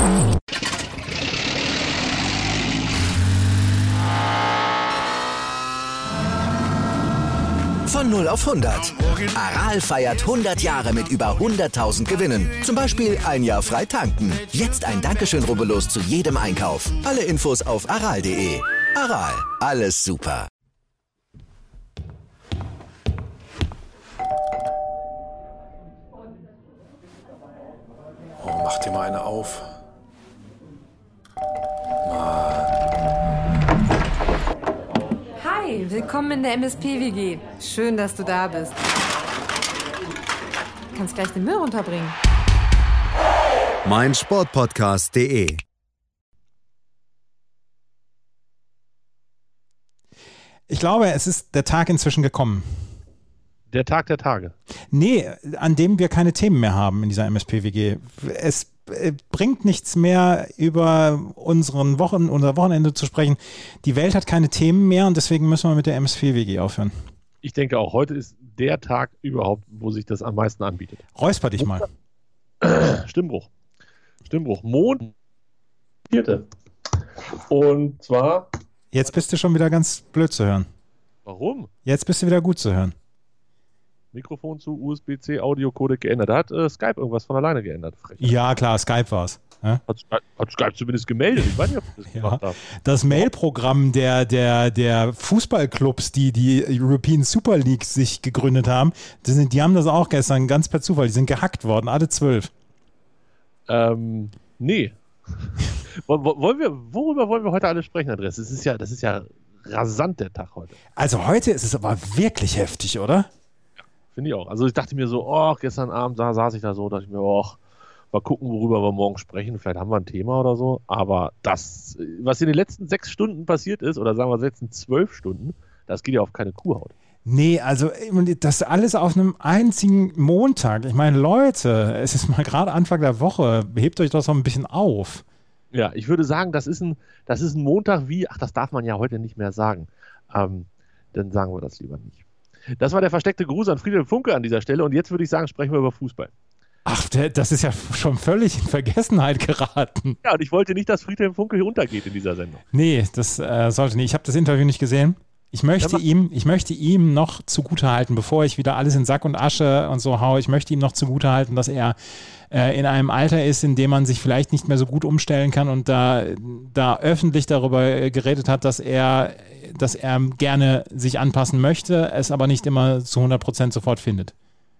Von 0 auf 100. Aral feiert 100 Jahre mit über 100.000 Gewinnen. Zum Beispiel ein Jahr frei tanken. Jetzt ein Dankeschön, rubbellos zu jedem Einkauf. Alle Infos auf aral.de. Aral, alles super. Oh, mach dir mal eine auf. Hi, willkommen in der MSP-WG. Schön, dass du da bist. Du kannst gleich den Müll runterbringen. meinsportpodcast.de. Ich glaube, es ist der Tag inzwischen gekommen. Der Tag der Tage. Nee, an dem wir keine Themen mehr haben in dieser MSP-WG. Es bringt nichts mehr, über unser Wochenende zu sprechen. Die Welt hat keine Themen mehr und deswegen müssen wir mit der MSP-WG aufhören. Ich denke auch, heute ist der Tag überhaupt, wo sich das am meisten anbietet. Räusper dich mal. Stimmbruch. Mond. 4. Und zwar... Jetzt bist du schon wieder ganz blöd zu hören. Warum? Jetzt bist du wieder gut zu hören. Mikrofon zu USB-C Audio-Codec geändert. Da hat Skype irgendwas von alleine geändert. Frechheit. Ja, klar, Skype war's. Ja? Hat Skype zumindest gemeldet. Ich weiß nicht, ob ich das gemacht habe. Das Mail-Programm der Fußballclubs, die European Super League sich gegründet haben, die haben das auch gestern ganz per Zufall. Die sind gehackt worden, alle 12. Nee. Worüber wollen wir heute alle sprechen, Andreas? Das ist ja rasant, der Tag heute. Also heute ist es aber wirklich heftig, oder? Finde ich auch. Also ich dachte mir so, gestern Abend saß ich da so, dachte ich mir, mal gucken, worüber wir morgen sprechen. Vielleicht haben wir ein Thema oder so. Aber das, was in den letzten 6 Stunden passiert ist, oder sagen wir letzten 12 Stunden, das geht ja auf keine Kuhhaut. Nee, also das alles auf einem einzigen Montag. Ich meine, Leute, es ist mal gerade Anfang der Woche. Hebt euch das so ein bisschen auf. Ja, ich würde sagen, das ist ein Montag wie, das darf man ja heute nicht mehr sagen. Dann sagen wir das lieber nicht. Das war der versteckte Gruß an Friedhelm Funke an dieser Stelle und jetzt würde ich sagen, sprechen wir über Fußball. Ach, das ist ja schon völlig in Vergessenheit geraten. Ja, und ich wollte nicht, dass Friedhelm Funke hier untergeht in dieser Sendung. Nee, das sollte nicht. Ich habe das Interview nicht gesehen. Ich möchte ihm noch zugutehalten, bevor ich wieder alles in Sack und Asche und so haue, ich möchte ihm noch zugutehalten, dass er in einem Alter ist, in dem man sich vielleicht nicht mehr so gut umstellen kann und da öffentlich darüber geredet hat, dass er gerne sich anpassen möchte, es aber nicht immer zu 100% sofort findet.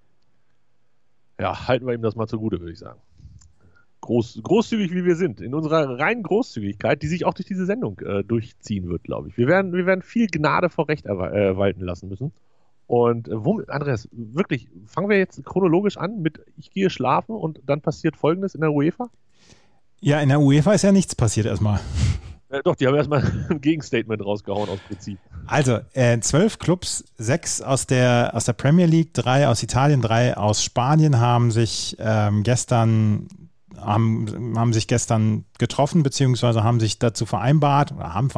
Ja, halten wir ihm das mal zugute, würde ich sagen. Großzügig wie wir sind, in unserer reinen Großzügigkeit, die sich auch durch diese Sendung durchziehen wird, glaube ich. Wir werden viel Gnade vor Recht walten lassen müssen. Und womit, Andreas, wirklich, fangen wir jetzt chronologisch an mit ich gehe schlafen und dann passiert Folgendes in der UEFA? Ja, in der UEFA ist ja nichts passiert erstmal. Doch, die haben erstmal ein Gegenstatement rausgehauen aus Prinzip. Also, 12 Clubs, 6 aus der Premier League, 3 aus Italien, 3 aus Spanien haben sich gestern getroffen, beziehungsweise haben sich dazu vereinbart,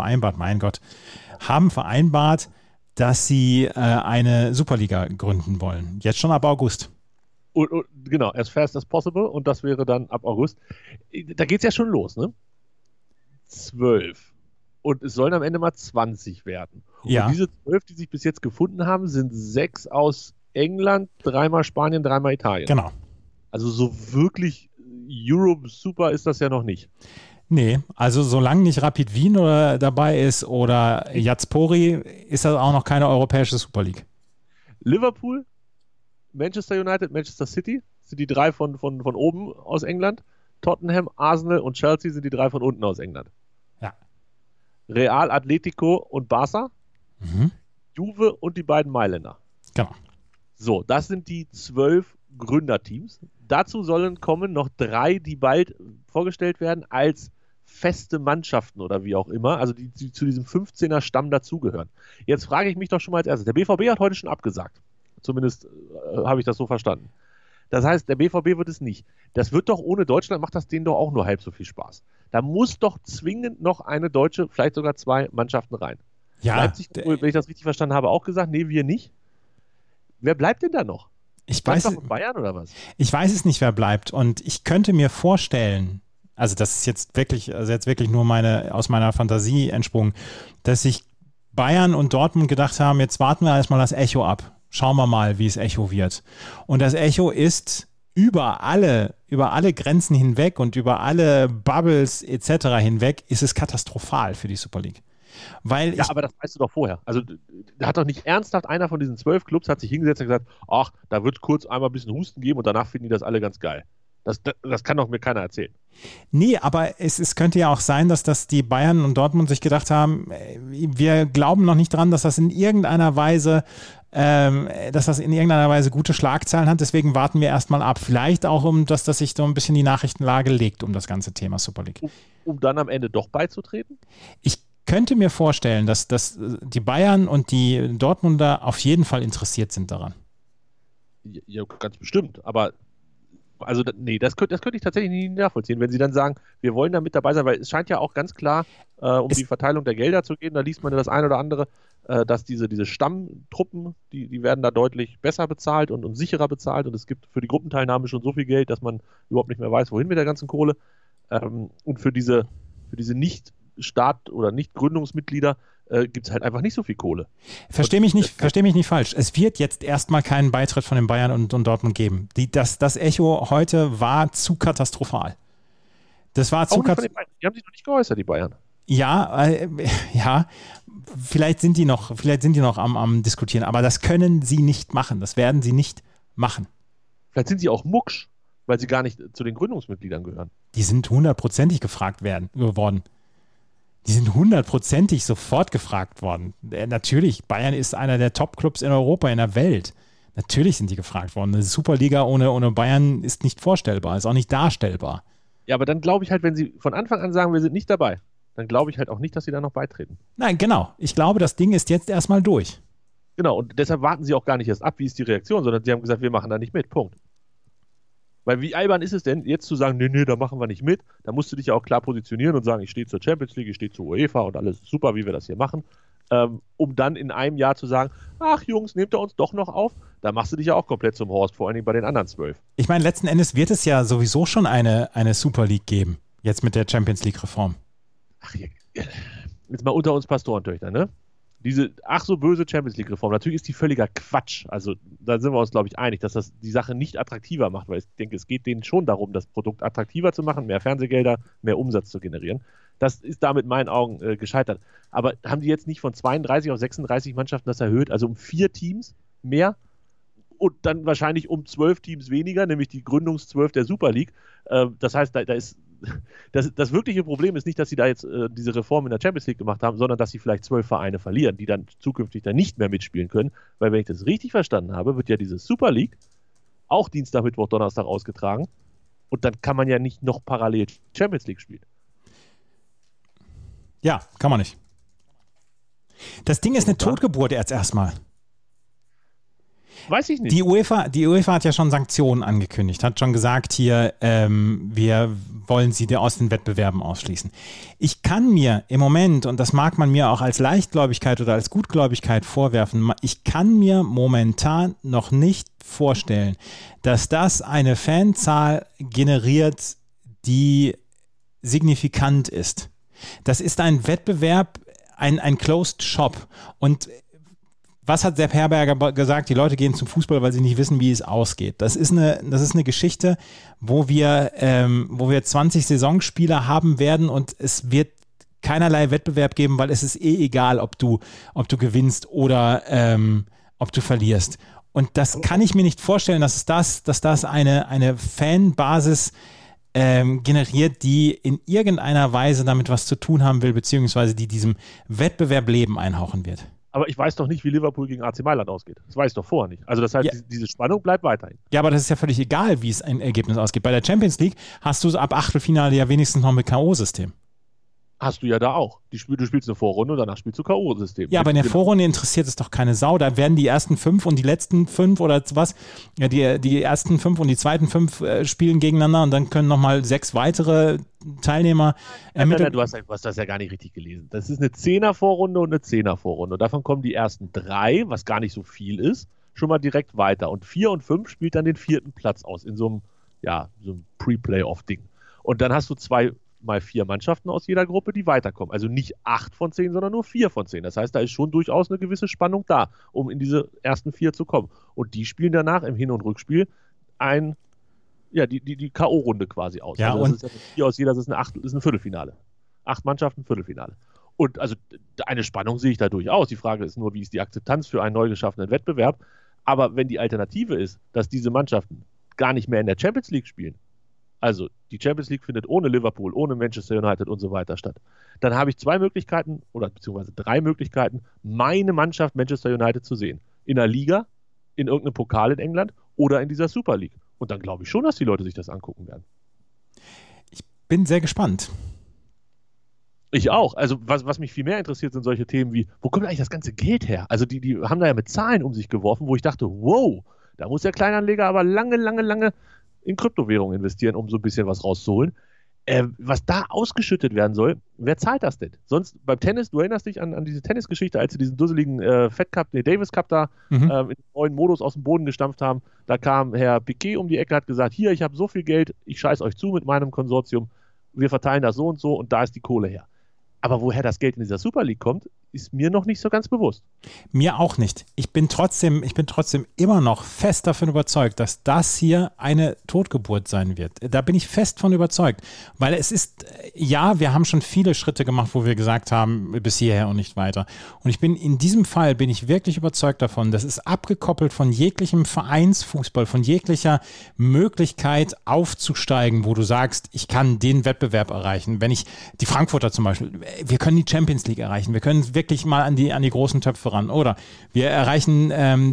dass sie eine Superliga gründen wollen. Jetzt schon ab August. Und, genau, as fast as possible und das wäre dann ab August. Da geht es ja schon los, ne? 12. Und es sollen am Ende mal 20 werden. Ja. Und diese 12, die sich bis jetzt gefunden haben, sind 6 aus England, 3-mal Spanien, 3-mal Italien. Genau. Also so wirklich Europe Super ist das ja noch nicht. Nee, also solange nicht Rapid Wien dabei ist oder Jazpori, ist das auch noch keine europäische Super League. Liverpool, Manchester United, Manchester City sind die 3 von oben aus England. Tottenham, Arsenal und Chelsea sind die 3 von unten aus England. Ja. Real, Atletico und Barca. Mhm. Juve und die beiden Mailänder. Genau. So, das sind die 12 Gründerteams. Dazu sollen kommen noch 3, die bald vorgestellt werden als feste Mannschaften oder wie auch immer, also die zu diesem 15er-Stamm dazugehören. Jetzt frage ich mich doch schon mal als erstes. Der BVB hat heute schon abgesagt. Zumindest habe ich das so verstanden. Das heißt, der BVB wird es nicht. Das wird doch ohne Deutschland, macht das denen doch auch nur halb so viel Spaß. Da muss doch zwingend noch eine deutsche, vielleicht sogar 2 Mannschaften rein. Ja. Leipzig, wenn ich das richtig verstanden habe, auch gesagt, nee, wir nicht. Wer bleibt denn da noch? Ich weiß Bayern oder was? Ich weiß es nicht, wer bleibt. Und ich könnte mir vorstellen, also das ist jetzt wirklich nur aus meiner Fantasie entsprungen, dass sich Bayern und Dortmund gedacht haben, jetzt warten wir erstmal das Echo ab. Schauen wir mal, wie es Echo wird. Und das Echo ist über alle Grenzen hinweg und über alle Bubbles etc. hinweg, ist es katastrophal für die Super League. Aber das weißt du doch vorher. Also da hat doch nicht ernsthaft einer von diesen 12 Clubs hat sich hingesetzt und gesagt, ach, da wird kurz einmal ein bisschen Husten geben und danach finden die das alle ganz geil. Das kann doch mir keiner erzählen. Nee, aber es könnte ja auch sein, dass die Bayern und Dortmund sich gedacht haben, wir glauben noch nicht dran, dass das in irgendeiner Weise gute Schlagzeilen hat, deswegen warten wir erstmal ab. Vielleicht auch, dass sich so ein bisschen die Nachrichtenlage legt um das ganze Thema Super League. Um dann am Ende doch beizutreten? Ich könnte mir vorstellen, dass die Bayern und die Dortmunder auf jeden Fall interessiert sind daran. Ja, ganz bestimmt, aber das könnte ich tatsächlich nicht nachvollziehen, wenn sie dann sagen, wir wollen da mit dabei sein, weil es scheint ja auch ganz klar die Verteilung der Gelder zu gehen, da liest man ja das ein oder andere, dass diese Stammtruppen, die werden da deutlich besser bezahlt und sicherer bezahlt und es gibt für die Gruppenteilnahme schon so viel Geld, dass man überhaupt nicht mehr weiß, wohin mit der ganzen Kohle und für diese Nicht-Staat- oder Nicht-Gründungsmitglieder gibt es halt einfach nicht so viel Kohle. Versteh mich nicht falsch. Es wird jetzt erstmal keinen Beitritt von den Bayern und Dortmund geben. Das Echo heute war zu katastrophal. Das war zu katastrophal. Die haben sich noch nicht geäußert, die Bayern. Ja, vielleicht sind die noch am Diskutieren, aber das können sie nicht machen. Das werden sie nicht machen. Vielleicht sind sie auch mucksch, weil sie gar nicht zu den Gründungsmitgliedern gehören. Die sind 100%ig gefragt worden. Die sind 100%ig sofort gefragt worden. Natürlich, Bayern ist einer der Top-Clubs in Europa, in der Welt. Natürlich sind die gefragt worden. Eine Superliga ohne Bayern ist nicht vorstellbar, ist auch nicht darstellbar. Ja, aber dann glaube ich halt, wenn sie von Anfang an sagen, wir sind nicht dabei, dann glaube ich halt auch nicht, dass sie da noch beitreten. Nein, genau. Ich glaube, das Ding ist jetzt erstmal durch. Genau, und deshalb warten sie auch gar nicht erst ab, wie ist die Reaktion, sondern sie haben gesagt, wir machen da nicht mit, Punkt. Weil wie albern ist es denn, jetzt zu sagen, nee, da machen wir nicht mit, da musst du dich ja auch klar positionieren und sagen, ich stehe zur Champions League, ich stehe zur UEFA und alles super, wie wir das hier machen, um dann in einem Jahr zu sagen, ach Jungs, nehmt ihr uns doch noch auf, da machst du dich ja auch komplett zum Horst, vor allen Dingen bei den anderen 12. Ich meine, letzten Endes wird es ja sowieso schon eine Super League geben, jetzt mit der Champions League Reform. Ach, jetzt mal unter uns Pastorentöchter, ne? Diese ach so böse Champions League-Reform, natürlich ist die völliger Quatsch. Also da sind wir uns, glaube ich, einig, dass das die Sache nicht attraktiver macht, weil ich denke, es geht denen schon darum, das Produkt attraktiver zu machen, mehr Fernsehgelder, mehr Umsatz zu generieren. Das ist da mit meinen Augen gescheitert. Aber haben die jetzt nicht von 32 auf 36 Mannschaften das erhöht, also um 4 Teams mehr und dann wahrscheinlich um 12 Teams weniger, nämlich die Gründungs-12 der Super League. Das heißt, da ist das wirkliche Problem ist nicht, dass sie da jetzt diese Reform in der Champions League gemacht haben, sondern dass sie vielleicht 12 Vereine verlieren, die dann zukünftig dann nicht mehr mitspielen können. Weil wenn ich das richtig verstanden habe, wird ja diese Super League auch Dienstag, Mittwoch, Donnerstag ausgetragen und dann kann man ja nicht noch parallel Champions League spielen. Ja, kann man nicht. Das Ding ist eine Totgeburt jetzt erstmal. Weiß ich nicht. Die UEFA hat ja schon Sanktionen angekündigt, hat schon gesagt, hier, wir wollen sie aus den Wettbewerben ausschließen. Ich kann mir im Moment, und das mag man mir auch als Leichtgläubigkeit oder als Gutgläubigkeit vorwerfen, ich kann mir momentan noch nicht vorstellen, dass das eine Fanzahl generiert, die signifikant ist. Das ist ein Wettbewerb, ein Closed Shop und was hat Sepp Herberger gesagt? Die Leute gehen zum Fußball, weil sie nicht wissen, wie es ausgeht. Das ist eine Geschichte, wo wir 20 Saisonspieler haben werden und es wird keinerlei Wettbewerb geben, weil es ist egal, ob du gewinnst oder ob du verlierst. Und das kann ich mir nicht vorstellen, dass das eine Fanbasis generiert, die in irgendeiner Weise damit was zu tun haben will, beziehungsweise die diesem Wettbewerb Leben einhauchen wird. Aber ich weiß doch nicht, wie Liverpool gegen AC Mailand ausgeht. Das weiß ich doch vorher nicht. Also das heißt, diese Spannung bleibt weiterhin. Ja, aber das ist ja völlig egal, wie es ein Ergebnis ausgeht. Bei der Champions League hast du ab Achtelfinale ja wenigstens noch mit K.O.-System. Hast du ja da auch. Du spielst eine Vorrunde und danach spielst du K.O.-System. Ja, aber in der Vorrunde interessiert es doch keine Sau. Da werden die ersten 5 und die letzten 5 oder was, ja, die ersten 5 und die zweiten 5 spielen gegeneinander und dann können nochmal 6 weitere Teilnehmer ermitteln. Du hast das ja gar nicht richtig gelesen. Das ist eine 10er-Vorrunde und eine 10er-Vorrunde. Und davon kommen die ersten 3, was gar nicht so viel ist, schon mal direkt weiter. Und 4 und 5 spielt dann den 4. Platz aus in so einem Pre-Playoff-Ding. Und dann hast du 2 mal 4 Mannschaften aus jeder Gruppe, die weiterkommen. Also nicht 8 von 10, sondern nur 4 von 10. Das heißt, da ist schon durchaus eine gewisse Spannung da, um in diese ersten 4 zu kommen. Und die spielen danach im Hin- und Rückspiel die K.O.-Runde quasi aus. Ja, also und das ist 4 aus jeder, das ist ein Viertelfinale. 8 Mannschaften, Viertelfinale. Und also eine Spannung sehe ich da durchaus. Die Frage ist nur, wie ist die Akzeptanz für einen neu geschaffenen Wettbewerb? Aber wenn die Alternative ist, dass diese Mannschaften gar nicht mehr in der Champions League spielen, also die Champions League findet ohne Liverpool, ohne Manchester United und so weiter statt, dann habe ich 2 Möglichkeiten oder beziehungsweise 3 Möglichkeiten, meine Mannschaft Manchester United zu sehen. In der Liga, in irgendeinem Pokal in England oder in dieser Super League. Und dann glaube ich schon, dass die Leute sich das angucken werden. Ich bin sehr gespannt. Ich auch. Also was mich viel mehr interessiert, sind solche Themen wie, wo kommt eigentlich das ganze Geld her? Also die haben da ja mit Zahlen um sich geworfen, wo ich dachte, wow, da muss der Kleinanleger aber lange in Kryptowährungen investieren, um so ein bisschen was rauszuholen. Was da ausgeschüttet werden soll, wer zahlt das denn? Sonst beim Tennis, du erinnerst dich an diese Tennisgeschichte, als sie diesen dusseligen Davis Cup da in den neuen Modus aus dem Boden gestampft haben. Da kam Herr Piquet um die Ecke, hat gesagt, hier, ich habe so viel Geld, ich scheiß euch zu mit meinem Konsortium, wir verteilen das so und da ist die Kohle her. Aber woher das Geld in dieser Super League kommt, ist mir noch nicht so ganz bewusst. Mir auch nicht. Ich bin trotzdem immer noch fest davon überzeugt, dass das hier eine Totgeburt sein wird. Da bin ich fest von überzeugt. Weil es ist, ja, wir haben schon viele Schritte gemacht, wo wir gesagt haben, bis hierher und nicht weiter. Und in diesem Fall bin ich wirklich überzeugt davon, das ist abgekoppelt von jeglichem Vereinsfußball, von jeglicher Möglichkeit aufzusteigen, wo du sagst, ich kann den Wettbewerb erreichen. Wenn ich die Frankfurter zum Beispiel, wir können die Champions League erreichen, wir können wirklich mal an die großen Töpfe ran. Oder wir erreichen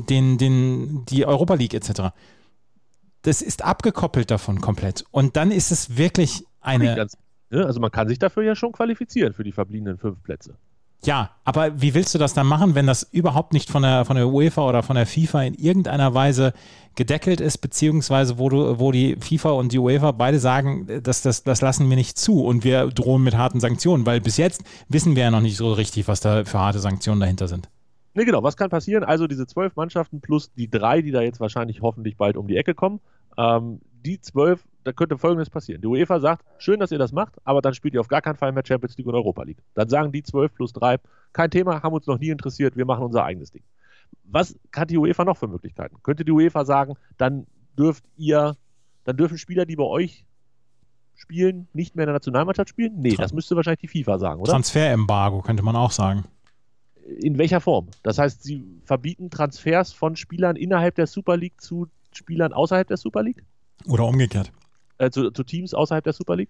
die Europa League etc. Das ist abgekoppelt davon komplett. Und dann ist es wirklich also man kann sich dafür ja schon qualifizieren für die verbliebenen 5 Plätze. Ja, aber wie willst du das dann machen, wenn das überhaupt nicht von der UEFA oder von der FIFA in irgendeiner Weise gedeckelt ist, beziehungsweise wo die FIFA und die UEFA beide sagen, das lassen wir nicht zu und wir drohen mit harten Sanktionen, weil bis jetzt wissen wir ja noch nicht so richtig, was da für harte Sanktionen dahinter sind. Ne, genau, was kann passieren? Also diese 12 Mannschaften plus die 3, die da jetzt wahrscheinlich hoffentlich bald um die Ecke kommen, die 12, da könnte Folgendes passieren. Die UEFA sagt, schön, dass ihr das macht, aber dann spielt ihr auf gar keinen Fall mehr Champions League und Europa League. Dann sagen die 12 plus 3, kein Thema, haben uns noch nie interessiert, wir machen unser eigenes Ding. Was hat die UEFA noch für Möglichkeiten? Könnte die UEFA sagen, dann dürfen Spieler, die bei euch spielen, nicht mehr in der Nationalmannschaft spielen? Nee, das müsste wahrscheinlich die FIFA sagen, oder? Transferembargo könnte man auch sagen. In welcher Form? Das heißt, sie verbieten Transfers von Spielern innerhalb der Super League zu Spielern außerhalb der Super League? Oder umgekehrt. Zu Teams außerhalb der Super League?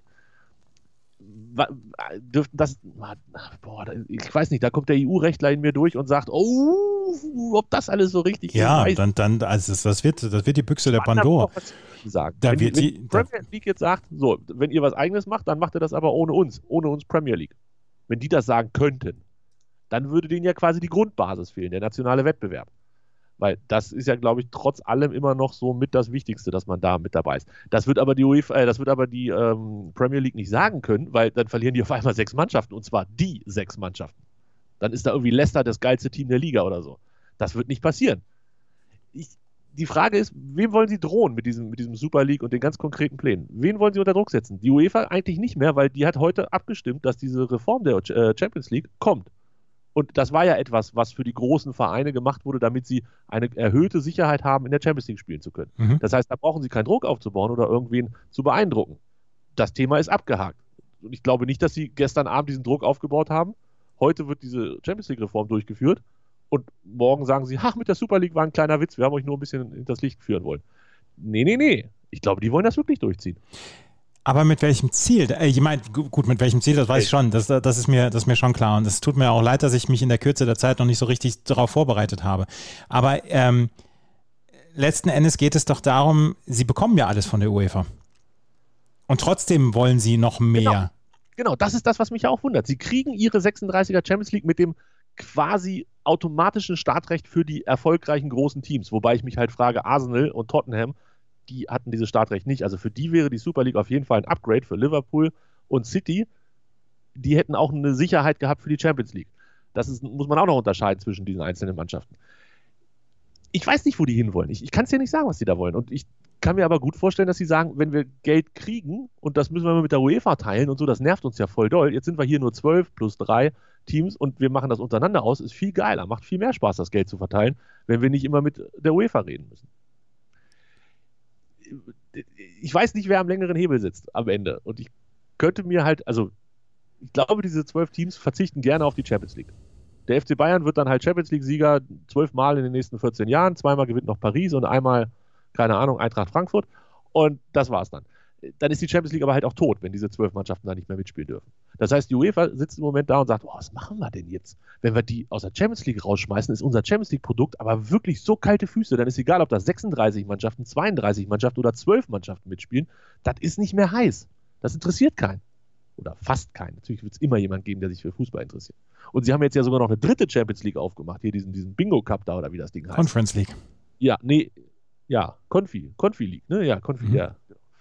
Ich weiß nicht, da kommt der EU-Rechtler in mir durch und sagt, ob das alles so richtig ist. Ja, dann also das wird die Büchse der Pandora. Wenn die Premier League jetzt sagt, so, wenn ihr was Eigenes macht, dann macht ihr das aber ohne uns Premier League. Wenn die das sagen könnten, dann würde denen ja quasi die Grundbasis fehlen, der nationale Wettbewerb. Weil das ist ja, glaube ich, trotz allem immer noch so mit das Wichtigste, dass man da mit dabei ist. Das wird aber die Premier League nicht sagen können, weil dann verlieren die auf einmal 6 Mannschaften, und zwar die 6 Mannschaften. Dann ist da irgendwie Leicester das geilste Team der Liga oder so. Das wird nicht passieren. Die Frage ist, wem wollen sie drohen mit diesem Super League und den ganz konkreten Plänen? Wen wollen sie unter Druck setzen? Die UEFA eigentlich nicht mehr, weil die hat heute abgestimmt, dass diese Reform der Champions League kommt. Und das war ja etwas, was für die großen Vereine gemacht wurde, damit sie eine erhöhte Sicherheit haben, in der Champions League spielen zu können. Mhm. Das heißt, da brauchen sie keinen Druck aufzubauen oder irgendwen zu beeindrucken. Das Thema ist abgehakt. Und ich glaube nicht, dass sie gestern Abend diesen Druck aufgebaut haben. Heute wird diese Champions League-Reform durchgeführt und morgen sagen sie, mit der Super League war ein kleiner Witz, wir haben euch nur ein bisschen hinters Licht führen wollen. Nee. Ich glaube, die wollen das wirklich durchziehen. Aber mit welchem Ziel? Ich meine, gut, mit welchem Ziel, das weiß ich schon. Das ist mir schon klar. Und es tut mir auch leid, dass ich mich in der Kürze der Zeit noch nicht so richtig darauf vorbereitet habe. Aber letzten Endes geht es doch darum, sie bekommen ja alles von der UEFA. Und trotzdem wollen sie noch mehr. Genau, das ist das, was mich ja auch wundert. Sie kriegen ihre 36er Champions League mit dem quasi automatischen Startrecht für die erfolgreichen großen Teams. Wobei ich mich halt frage, Arsenal und Tottenham, die hatten dieses Startrecht nicht. Also für die wäre die Super League auf jeden Fall ein Upgrade. Für Liverpool und City, die hätten auch eine Sicherheit gehabt für die Champions League. Muss man auch noch unterscheiden zwischen diesen einzelnen Mannschaften. Ich weiß nicht, wo die hinwollen. Ich kann es dir nicht sagen, was die da wollen. Und kann mir aber gut vorstellen, dass sie sagen, wenn wir Geld kriegen und das müssen wir mal mit der UEFA teilen und so, das nervt uns ja voll doll. Jetzt sind wir hier nur 12 plus 3 Teams und wir machen das untereinander aus, ist viel geiler, macht viel mehr Spaß, das Geld zu verteilen, wenn wir nicht immer mit der UEFA reden müssen. Ich weiß nicht, wer am längeren Hebel sitzt am Ende. Und ich könnte mir halt, also ich glaube, diese 12 Teams verzichten gerne auf die Champions League. Der FC Bayern wird dann halt Champions League-Sieger 12 Mal in den nächsten 14 Jahren, 2-mal gewinnt noch Paris und einmal, keine Ahnung, Eintracht Frankfurt. Und das war's dann. Dann ist die Champions League aber halt auch tot, wenn diese 12 Mannschaften da nicht mehr mitspielen dürfen. Das heißt, die UEFA sitzt im Moment da und sagt, was machen wir denn jetzt? Wenn wir die aus der Champions League rausschmeißen, ist unser Champions League-Produkt aber wirklich so kalte Füße, dann ist egal, ob da 36 Mannschaften, 32 Mannschaften oder 12 Mannschaften mitspielen, das ist nicht mehr heiß. Das interessiert keinen. Oder fast keinen. Natürlich wird es immer jemanden geben, der sich für Fußball interessiert. Und sie haben jetzt ja sogar noch eine dritte Champions League aufgemacht, hier diesen Bingo-Cup da oder wie das Ding heißt. Conference League. Ja, Confi League, ne? Ja, ja.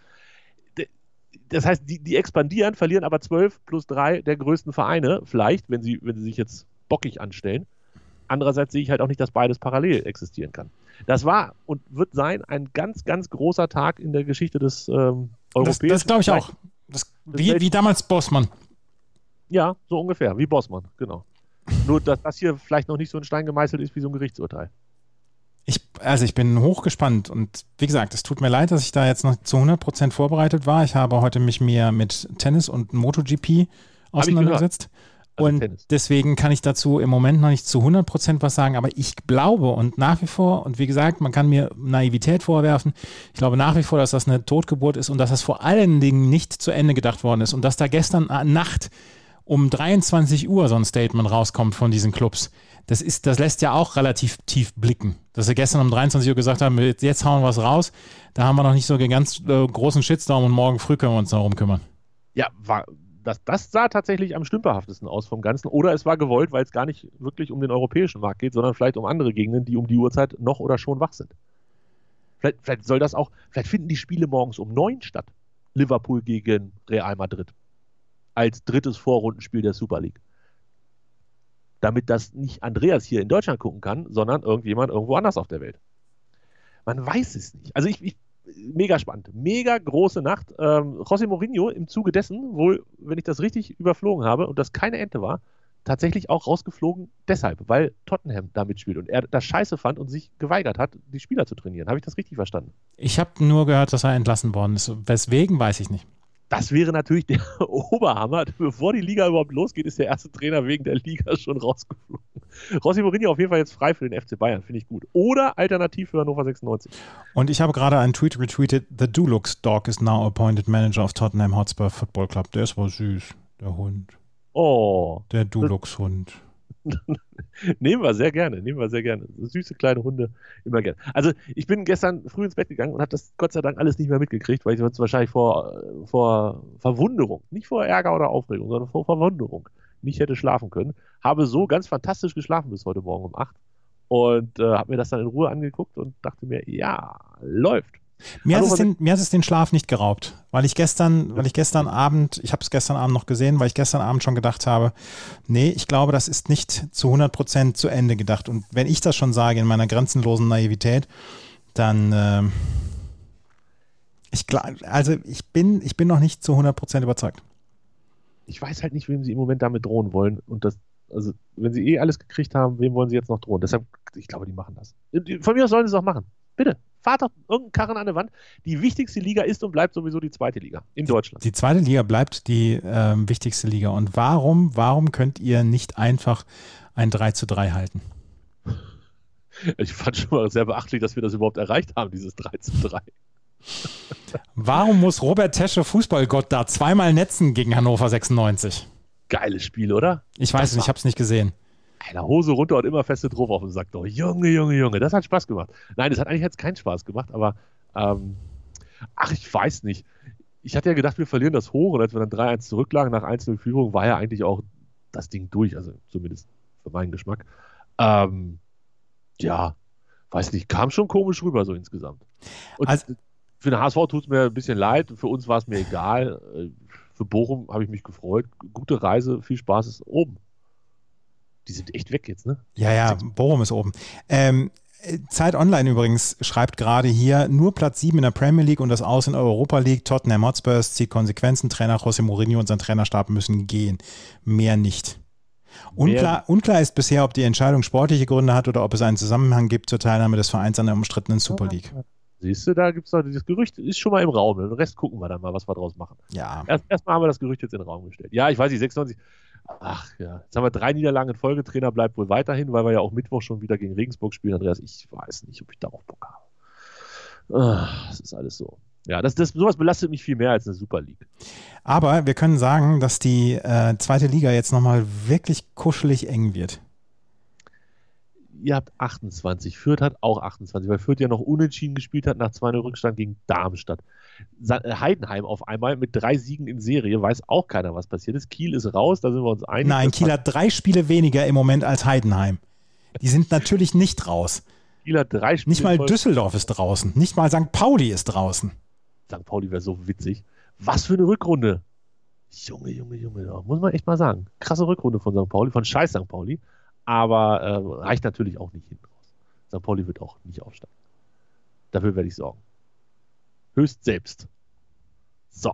Das heißt, die expandieren, verlieren aber 12 plus 3 der größten Vereine, vielleicht, wenn sie sich jetzt bockig anstellen. Andererseits sehe ich halt auch nicht, dass beides parallel existieren kann. Das war und wird sein ein ganz, ganz großer Tag in der Geschichte des europäischen. Das glaube ich auch. Wie damals Bossmann. Ja, so ungefähr, wie Bossmann, genau. Nur, dass das hier vielleicht noch nicht so ein Stein gemeißelt ist wie so ein Gerichtsurteil. Ich bin hochgespannt und wie gesagt, es tut mir leid, dass ich da jetzt noch zu 100% vorbereitet war. Ich habe heute mich mehr mit Tennis und MotoGP auseinandergesetzt. Und deswegen kann ich dazu im Moment noch nicht zu 100% was sagen, aber ich glaube und nach wie vor, und wie gesagt, man kann mir Naivität vorwerfen, ich glaube nach wie vor, dass das eine Totgeburt ist und dass das vor allen Dingen nicht zu Ende gedacht worden ist und dass da gestern Nacht um 23 Uhr so ein Statement rauskommt von diesen Clubs. Das lässt ja auch relativ tief blicken. Dass sie gestern um 23 Uhr gesagt haben, jetzt hauen wir was raus, da haben wir noch nicht so den ganz großen Shitstorm und morgen früh können wir uns darum kümmern. Ja, das sah tatsächlich am stümperhaftesten aus vom Ganzen. Oder es war gewollt, weil es gar nicht wirklich um den europäischen Markt geht, sondern vielleicht um andere Gegenden, die um die Uhrzeit noch oder schon wach sind. Vielleicht soll das auch, vielleicht finden die Spiele morgens um 9 statt. Liverpool gegen Real Madrid. Als drittes Vorrundenspiel der Super League. Damit das nicht Andreas hier in Deutschland gucken kann, sondern irgendjemand irgendwo anders auf der Welt. Man weiß es nicht. Also mega spannend. Mega große Nacht. José Mourinho im Zuge dessen, wohl, wenn ich das richtig überflogen habe und das keine Ente war, tatsächlich auch rausgeflogen deshalb, weil Tottenham da mitspielt und er das scheiße fand und sich geweigert hat, die Spieler zu trainieren. Habe ich das richtig verstanden? Ich habe nur gehört, dass er entlassen worden ist. Weswegen, weiß ich nicht. Das wäre natürlich der Oberhammer. Bevor die Liga überhaupt losgeht, ist der erste Trainer wegen der Liga schon rausgeflogen. José Mourinho auf jeden Fall jetzt frei für den FC Bayern, finde ich gut. Oder alternativ für Hannover 96. Und ich habe gerade einen Tweet retweetet. The Dulux Dog is now appointed manager of Tottenham Hotspur Football Club. Der ist wohl süß, der Hund. Oh. Der Dulux-Hund. Nehmen wir sehr gerne. Süße kleine Hunde, immer gerne. Also ich bin gestern früh ins Bett gegangen und habe das Gott sei Dank alles nicht mehr mitgekriegt, weil ich sonst wahrscheinlich vor Verwunderung, nicht vor Ärger oder Aufregung, sondern vor Verwunderung nicht hätte schlafen können. Habe so ganz fantastisch geschlafen bis heute Morgen um 8 und habe mir das dann in Ruhe angeguckt und dachte mir, ja, läuft. Mir hat es den Schlaf nicht geraubt, weil ich gestern Abend, ich habe es gestern Abend noch gesehen, weil ich gestern Abend schon gedacht habe, nee, ich glaube, das ist nicht zu 100% zu Ende gedacht. Und wenn ich das schon sage in meiner grenzenlosen Naivität, dann ich bin noch nicht zu 100% überzeugt. Ich weiß halt nicht, wem sie im Moment damit drohen wollen. Und also wenn sie alles gekriegt haben, wem wollen sie jetzt noch drohen? Deshalb, ich glaube, die machen das. Von mir aus sollen sie es auch machen. Bitte. Fahrt doch irgendeinen Karren an der Wand. Die wichtigste Liga ist und bleibt sowieso die zweite Liga in Deutschland. Die zweite Liga bleibt die wichtigste Liga. Und warum könnt ihr nicht einfach ein 3:3 halten? Ich fand schon mal sehr beachtlich, dass wir das überhaupt erreicht haben, dieses 3:3. Warum muss Robert Tesche, Fußballgott, da zweimal netzen gegen Hannover 96? Geiles Spiel, oder? Ich weiß nicht, ich habe es nicht gesehen. Eine Hose runter und immer feste drauf auf und sagt, oh Junge, das hat Spaß gemacht. Nein, das hat eigentlich jetzt keinen Spaß gemacht, aber ich weiß nicht. Ich hatte ja gedacht, wir verlieren das hoch und als wir dann 3-1 zurücklagen nach 1-0 Führung, war ja eigentlich auch das Ding durch, also zumindest für meinen Geschmack. Weiß nicht, kam schon komisch rüber so insgesamt. Und für den HSV tut es mir ein bisschen leid, für uns war es mir egal. Für Bochum habe ich mich gefreut. Gute Reise, viel Spaß ist oben. Die sind echt weg jetzt, ne? Ja, Bochum ist oben. Zeit Online übrigens schreibt gerade hier, nur Platz 7 in der Premier League und das Aus in der Europa League. Tottenham Hotspurs zieht Konsequenzen. Trainer José Mourinho und sein Trainerstab müssen gehen. Mehr nicht. Unklar ist bisher, ob die Entscheidung sportliche Gründe hat oder ob es einen Zusammenhang gibt zur Teilnahme des Vereins an der umstrittenen Super League. Siehst du, da gibt es noch, das Gerücht ist schon mal im Raum. Den Rest gucken wir dann mal, was wir draus machen. Ja. Erstmal haben wir das Gerücht jetzt in den Raum gestellt. Ja, ich weiß nicht, 96. Ach ja, jetzt haben wir 3 Niederlagen in Folge. Trainer bleibt wohl weiterhin, weil wir ja auch Mittwoch schon wieder gegen Regensburg spielen. Andreas, ich weiß nicht, ob ich darauf Bock habe. Das ist alles so. Ja, sowas belastet mich viel mehr als eine Super League. Aber wir können sagen, dass die zweite Liga jetzt nochmal wirklich kuschelig eng wird. Ihr habt 28, Fürth hat auch 28, weil Fürth ja noch unentschieden gespielt hat nach 2-0 Rückstand gegen Darmstadt. Heidenheim auf einmal mit 3 Siegen in Serie, weiß auch keiner, was passiert ist. Kiel ist raus, da sind wir uns einig. Nein, Kiel hat 3 Spiele weniger im Moment als Heidenheim. Die sind natürlich nicht raus. Kiel hat 3 Spiele. Nicht mal Düsseldorf ist draußen, nicht mal St. Pauli ist draußen. St. Pauli wäre so witzig. Was für eine Rückrunde. Junge, muss man echt mal sagen. Krasse Rückrunde von St. Pauli, von scheiß St. Pauli. Aber reicht natürlich auch nicht hinten raus. St. Pauli wird auch nicht aufsteigen. Dafür werde ich sorgen. Höchst selbst. So.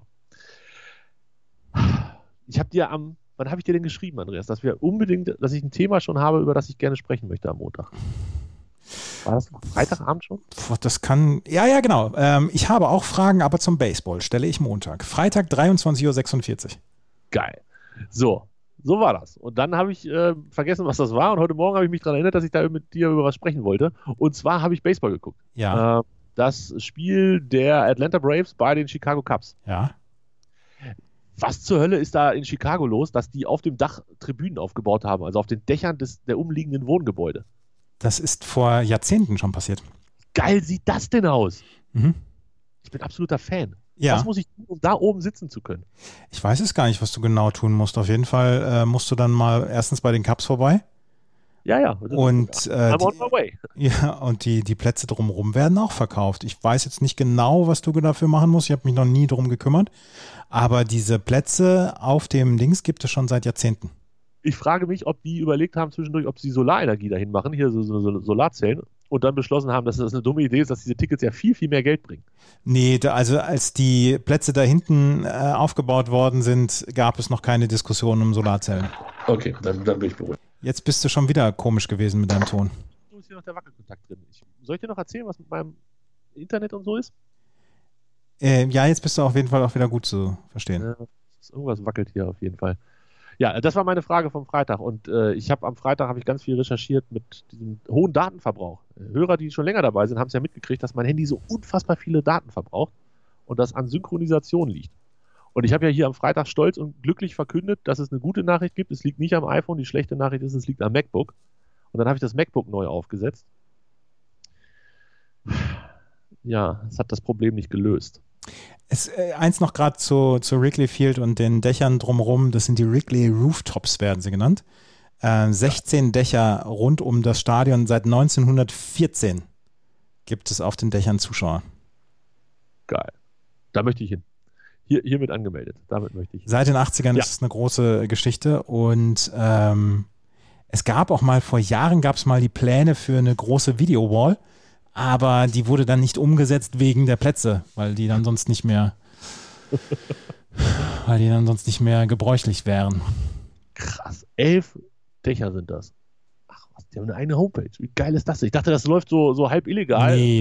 Ich habe dir wann habe ich dir denn geschrieben, Andreas, dass ich ein Thema schon habe, über das ich gerne sprechen möchte am Montag? War das Freitagabend schon? Das kann, ja, genau. Ich habe auch Fragen, aber zum Baseball stelle ich Montag. Freitag 23:46 Uhr. Geil. So war das. Und dann habe ich vergessen, was das war. Und heute Morgen habe ich mich daran erinnert, dass ich da mit dir über was sprechen wollte. Und zwar habe ich Baseball geguckt. Ja. Das Spiel der Atlanta Braves bei den Chicago Cubs. Ja. Was zur Hölle ist da in Chicago los, dass die auf dem Dach Tribünen aufgebaut haben, also auf den Dächern der umliegenden Wohngebäude? Das ist vor Jahrzehnten schon passiert. Geil sieht das denn aus? Mhm. Ich bin absoluter Fan. Ja. Was muss ich tun, um da oben sitzen zu können? Ich weiß es gar nicht, was du genau tun musst. Auf jeden Fall musst du dann mal erstens bei den Cubs vorbei. Ja. Und I'm on my way. Ja, und die Plätze drumherum werden auch verkauft. Ich weiß jetzt nicht genau, was du dafür machen musst. Ich habe mich noch nie drum gekümmert. Aber diese Plätze auf dem Dings gibt es schon seit Jahrzehnten. Ich frage mich, ob die überlegt haben zwischendurch, ob sie Solarenergie dahin machen, hier so Solarzellen, und dann beschlossen haben, dass das eine dumme Idee ist, dass diese Tickets ja viel, viel mehr Geld bringen. Nee, also als die Plätze da hinten aufgebaut worden sind, gab es noch keine Diskussion um Solarzellen. Okay, dann bin ich beruhigt. Jetzt bist du schon wieder komisch gewesen mit deinem Ton. So ist hier noch der Wackelkontakt drin. Soll ich dir noch erzählen, was mit meinem Internet und so ist? Ja, jetzt bist du auf jeden Fall auch wieder gut zu verstehen. Ja, irgendwas wackelt hier auf jeden Fall. Ja, das war meine Frage vom Freitag. Und am Freitag habe ich ganz viel recherchiert mit diesem hohen Datenverbrauch. Hörer, die schon länger dabei sind, haben es ja mitgekriegt, dass mein Handy so unfassbar viele Daten verbraucht und das an Synchronisation liegt. Und ich habe ja hier am Freitag stolz und glücklich verkündet, dass es eine gute Nachricht gibt. Es liegt nicht am iPhone, die schlechte Nachricht ist, es liegt am MacBook. Und dann habe ich das MacBook neu aufgesetzt. Ja, es hat das Problem nicht gelöst. Eins noch gerade zu Wrigley Field und den Dächern drumherum, das sind die Wrigley Rooftops, werden sie genannt. 16 Dächer rund um das Stadion. Seit 1914 gibt es auf den Dächern Zuschauer. Geil. Da möchte ich hin. Hiermit angemeldet. Damit möchte ich hin. Seit den 80ern ist es eine große Geschichte und es gab auch mal, vor Jahren gab es mal die Pläne für eine große Videowall, aber die wurde dann nicht umgesetzt wegen der Plätze, weil die dann sonst nicht mehr gebräuchlich wären. Krass, 11 Dächer sind das. Ach was, die haben eine eigene Homepage. Wie geil ist das? Ich dachte, das läuft so halb illegal. Nee.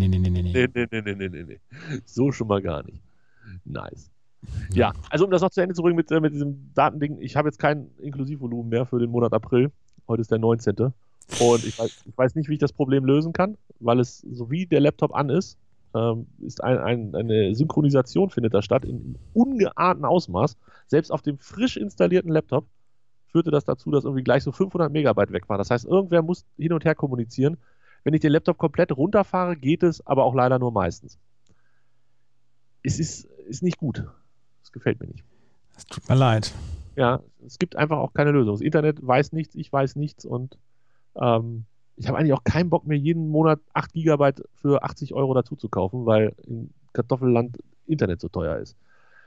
Nee. So schon mal gar nicht. Nice. Ja, also um das noch zu Ende zu bringen mit diesem Datending, ich habe jetzt kein Inklusivvolumen mehr für den Monat April. Heute ist der 19. Und ich weiß nicht, wie ich das Problem lösen kann, weil es, so wie der Laptop an ist eine Synchronisation findet da statt in ungeahnten Ausmaß. Selbst auf dem frisch installierten Laptop führte das dazu, dass irgendwie gleich so 500 Megabyte weg war. Das heißt, irgendwer muss hin und her kommunizieren. Wenn ich den Laptop komplett runterfahre, geht es, aber auch leider nur meistens. Es ist nicht gut. Das gefällt mir nicht. Es tut mir leid. Ja, es gibt einfach auch keine Lösung. Das Internet weiß nichts, ich weiß nichts und ich habe eigentlich auch keinen Bock mehr, jeden Monat 8 Gigabyte für 80 Euro dazu zu kaufen, weil in Kartoffelland Internet so teuer ist.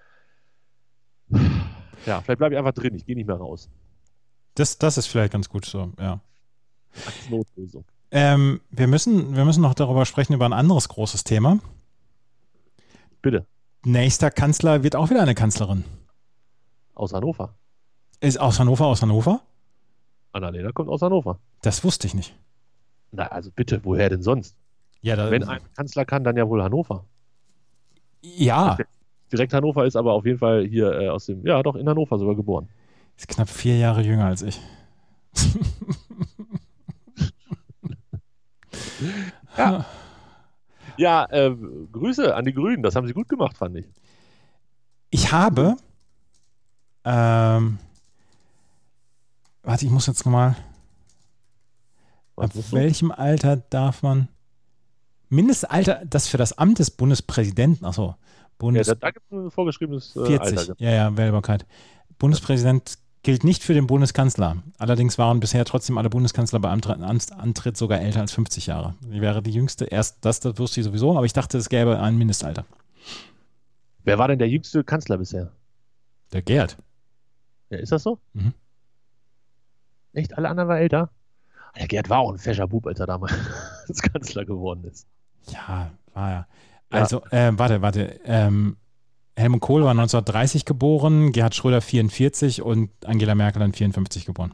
Ja, vielleicht bleibe ich einfach drin, ich gehe nicht mehr raus. Das ist vielleicht ganz gut so, ja. Als Notlösung. Wir müssen noch darüber sprechen, über ein anderes großes Thema. Bitte. Nächster Kanzler wird auch wieder eine Kanzlerin. Aus Hannover. Ist aus Hannover? Annalena kommt aus Hannover. Das wusste ich nicht. Na, also bitte, woher denn sonst? Ja, wenn ein Kanzler kann, dann ja wohl Hannover. Ja. Direkt Hannover ist aber auf jeden Fall hier in Hannover sogar geboren. Ist knapp 4 Jahre jünger als ich. Ja. Ja, Grüße an die Grünen, das haben sie gut gemacht, fand ich. Ich habe, warte, ich muss jetzt nochmal, ab welchem Alter darf man, Mindestalter, das für das Amt des Bundespräsidenten, da gibt es ein vorgeschriebenes 40, Alter. Ja, Wählbarkeit. Bundespräsident gilt nicht für den Bundeskanzler. Allerdings waren bisher trotzdem alle Bundeskanzler bei Antritt sogar älter als 50 Jahre. Ich wäre die jüngste, das wusste ich sowieso, aber ich dachte, es gäbe ein Mindestalter. Wer war denn der jüngste Kanzler bisher? Der Gerd. Ja, ist das so? Mhm. Echt? Alle anderen waren älter? Der Gerd war auch ein fescher Bub, als er damals Kanzler geworden ist. Ja, war er. Also, warte. Helmut Kohl war 1930 geboren, Gerhard Schröder 44 und Angela Merkel dann 54 geboren.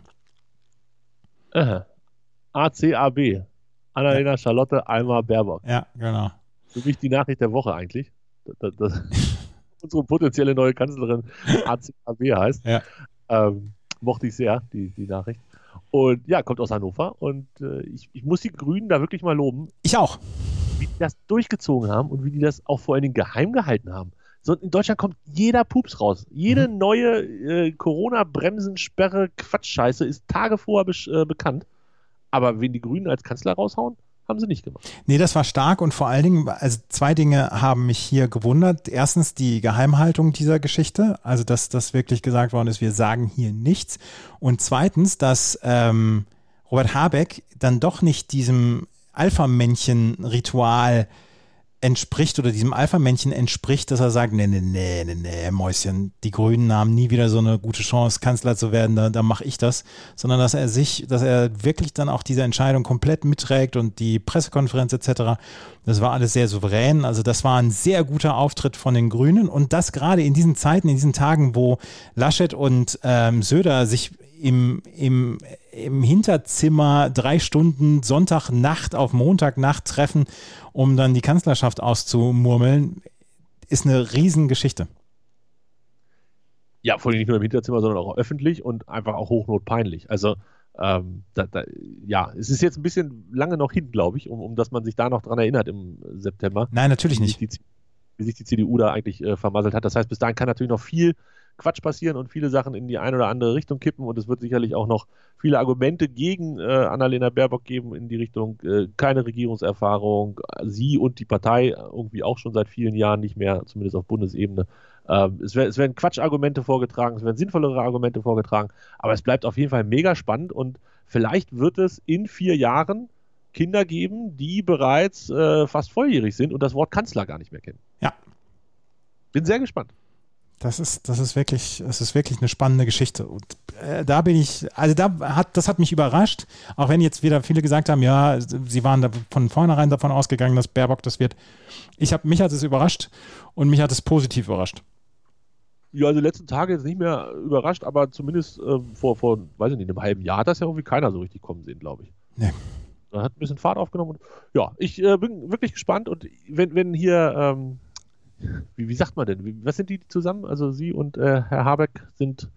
ACAB. Annalena Charlotte Alma Baerbock. Ja, genau. Für mich die Nachricht der Woche eigentlich. Dass unsere potenzielle neue Kanzlerin ACAB heißt. Ja. Mochte ich sehr, die Nachricht. Und ja, kommt aus Hannover. Und ich muss die Grünen da wirklich mal loben. Ich auch. Wie die das durchgezogen haben und wie die das auch vor allen Dingen geheim gehalten haben. So, in Deutschland kommt jeder Pups raus. Jede neue Corona-Bremsensperre Quatschscheiße ist Tage vorher bekannt. Aber wen die Grünen als Kanzler raushauen, haben sie nicht gemacht. Nee, das war stark und vor allen Dingen, also 2 Dinge haben mich hier gewundert. Erstens die Geheimhaltung dieser Geschichte, also dass das wirklich gesagt worden ist, wir sagen hier nichts. Und zweitens, dass Robert Habeck dann doch nicht diesem Alpha-Männchen-Ritual entspricht oder diesem Alpha-Männchen entspricht, dass er sagt, nee, Mäuschen, die Grünen haben nie wieder so eine gute Chance, Kanzler zu werden, da mache ich das, sondern dass er wirklich dann auch diese Entscheidung komplett mitträgt und die Pressekonferenz etc., das war alles sehr souverän, also das war ein sehr guter Auftritt von den Grünen und das gerade in diesen Zeiten, in diesen Tagen, wo Laschet und Söder sich im Hinterzimmer 3 Stunden Sonntagnacht auf Montagnacht treffen, um dann die Kanzlerschaft auszumurmeln, ist eine Riesengeschichte. Ja, vor allem nicht nur im Hinterzimmer, sondern auch öffentlich und einfach auch hochnotpeinlich. Also es ist jetzt ein bisschen lange noch hin, glaube ich, um dass man sich da noch dran erinnert im September. Nein, natürlich nicht. Wie sich die CDU da eigentlich vermasselt hat. Das heißt, bis dahin kann natürlich noch viel Quatsch passieren und viele Sachen in die eine oder andere Richtung kippen und es wird sicherlich auch noch viele Argumente gegen Annalena Baerbock geben in die Richtung keine Regierungserfahrung, sie und die Partei irgendwie auch schon seit vielen Jahren nicht mehr, zumindest auf Bundesebene. Es werden Quatschargumente vorgetragen, es werden sinnvollere Argumente vorgetragen, aber es bleibt auf jeden Fall mega spannend und vielleicht wird es in 4 Jahren Kinder geben, die bereits fast volljährig sind und das Wort Kanzler gar nicht mehr kennen. Ja. Bin sehr gespannt. Das ist wirklich eine spannende Geschichte. Und das hat mich überrascht, auch wenn jetzt wieder viele gesagt haben, ja, sie waren da von vornherein davon ausgegangen, dass Baerbock das wird. Mich hat es überrascht und mich hat es positiv überrascht. Ja, also die letzten Tage jetzt nicht mehr überrascht, aber zumindest vor, weiß ich nicht, einem halben Jahr hat das ja irgendwie keiner so richtig kommen sehen, glaube ich. Nee. Da hat ein bisschen Fahrt aufgenommen und ja, ich bin wirklich gespannt und wenn hier wie sagt man denn? Was sind die zusammen? Also Sie und Herr Habeck sind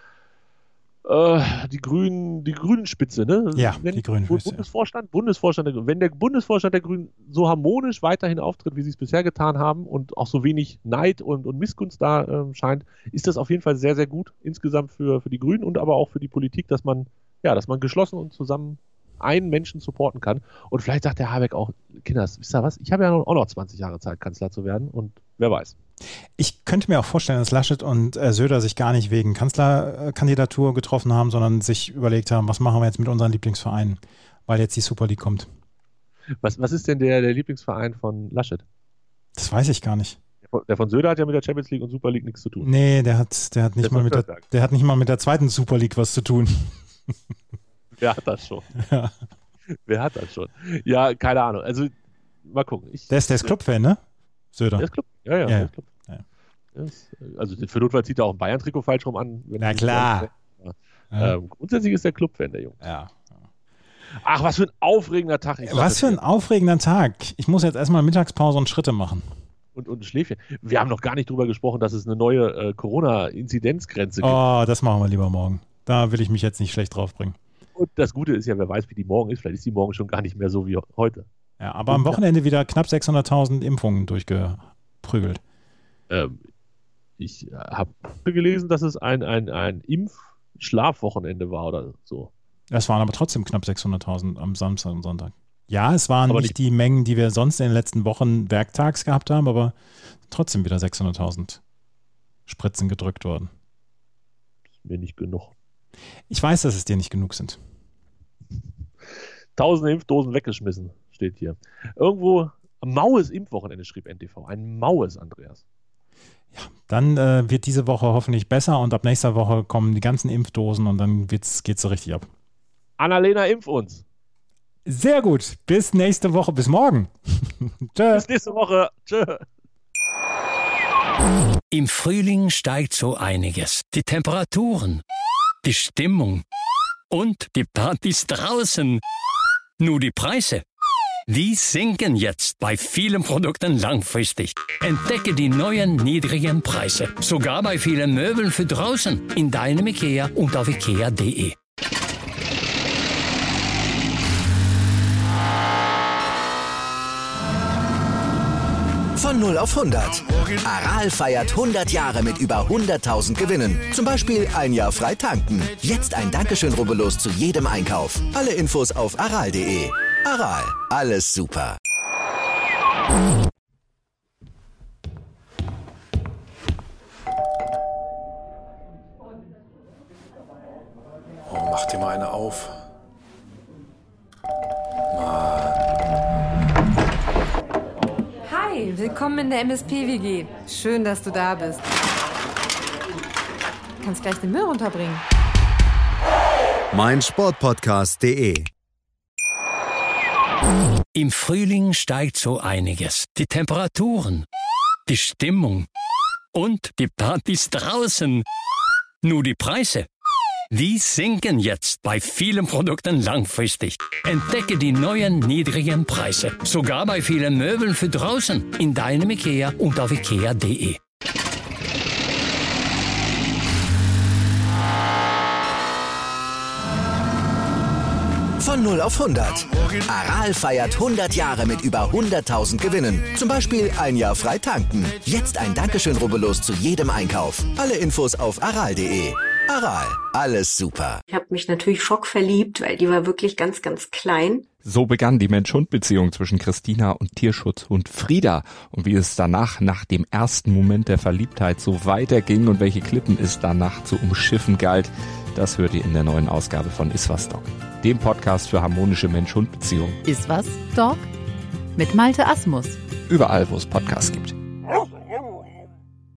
die Grünen Spitze, ne? Ja, die Grünen Spitze. Bundesvorstand der Grünen. Wenn der Bundesvorstand der Grünen so harmonisch weiterhin auftritt, wie sie es bisher getan haben und auch so wenig Neid und Missgunst da scheint, ist das auf jeden Fall sehr, sehr gut insgesamt für die Grünen und aber auch für die Politik, dass man geschlossen und zusammen einen Menschen supporten kann. Und vielleicht sagt der Habeck auch, Kinders, wisst ihr was? Ich habe ja auch noch 20 Jahre Zeit, Kanzler zu werden und wer weiß. Ich könnte mir auch vorstellen, dass Laschet und Söder sich gar nicht wegen Kanzlerkandidatur getroffen haben, sondern sich überlegt haben, was machen wir jetzt mit unseren Lieblingsvereinen, weil jetzt die Super League kommt. Was ist denn der Lieblingsverein von Laschet? Das weiß ich gar nicht. Der von Söder hat ja mit der Champions League und Super League nichts zu tun. Nee, der hat nicht mal mit der zweiten Super League was zu tun. Wer hat das schon? Ja. Wer hat das schon? Ja, keine Ahnung. Also, mal gucken. Der ist Clubfan, ne? Söder. Der ist Club. Ja. Der ist Club. Ja. Also für Notfall zieht er auch ein Bayern-Trikot falsch rum an. Na klar. Grundsätzlich ist der Clubfan, der Junge. Ja. Ach, was für ein aufregender Tag. Was für ein aufregender Tag. Ich muss jetzt erstmal Mittagspause und Schritte machen. Und ein Schläfchen. Wir haben noch gar nicht drüber gesprochen, dass es eine neue Corona-Inzidenzgrenze gibt. Oh, das machen wir lieber morgen. Da will ich mich jetzt nicht schlecht draufbringen. Und das Gute ist ja, wer weiß, wie die morgen ist. Vielleicht ist die morgen schon gar nicht mehr so wie heute. Ja, aber am Wochenende wieder knapp 600.000 Impfungen durchgeprügelt. Ich habe gelesen, dass es ein Impfschlafwochenende war oder so. Es waren aber trotzdem knapp 600.000 am Samstag und Sonntag. Ja, es waren aber nicht die Mengen, die wir sonst in den letzten Wochen werktags gehabt haben, aber trotzdem wieder 600.000 Spritzen gedrückt worden. Ist mir nicht genug. Ich weiß, dass es dir nicht genug sind. Tausende Impfdosen weggeschmissen, steht hier. Irgendwo ein maues Impfwochenende, schrieb NTV. Ein maues, Andreas. Ja, dann wird diese Woche hoffentlich besser und ab nächster Woche kommen die ganzen Impfdosen und dann geht's so richtig ab. Annalena, impf uns. Sehr gut. Bis nächste Woche. Bis morgen. Tschö. Bis nächste Woche. Tschö. Im Frühling steigt so einiges. Die Temperaturen, die Stimmung und die Partys draußen. Nur die Preise, die sinken jetzt bei vielen Produkten langfristig. Entdecke die neuen niedrigen Preise. Sogar bei vielen Möbeln für draußen. In deinem IKEA und auf IKEA.de. Von 0 auf 100. Aral feiert 100 Jahre mit über 100.000 Gewinnen. Zum Beispiel ein Jahr frei tanken. Jetzt ein Dankeschön, rubbellos zu jedem Einkauf. Alle Infos auf aral.de. Aral, alles super. Oh, mach dir mal eine auf. Hi, willkommen in der MSP-WG. Schön, dass du da bist. Du kannst gleich den Müll runterbringen. meinsportpodcast.de. Im Frühling steigt so einiges. Die Temperaturen, die Stimmung und die Partys draußen. Nur die Preise, die sinken jetzt bei vielen Produkten langfristig. Entdecke die neuen niedrigen Preise. Sogar bei vielen Möbeln für draußen. In deinem IKEA und auf IKEA.de. Von 0 auf 100. Aral feiert 100 Jahre mit über 100.000 Gewinnen. Zum Beispiel ein Jahr frei tanken. Jetzt ein Dankeschön, rubbellos zu jedem Einkauf. Alle Infos auf aral.de. Aral, alles super. Ich habe mich natürlich schockverliebt, weil die war wirklich ganz, ganz klein. So begann die Mensch-Hund-Beziehung zwischen Christina und Tierschutzhund Frieda. Und wie es danach, nach dem ersten Moment der Verliebtheit, so weiterging und welche Klippen es danach zu umschiffen galt, das hört ihr in der neuen Ausgabe von Iswas Dog, dem Podcast für harmonische Mensch-Hund-Beziehungen. Iswas Dog? Mit Malte Asmus. Überall, wo es Podcasts gibt.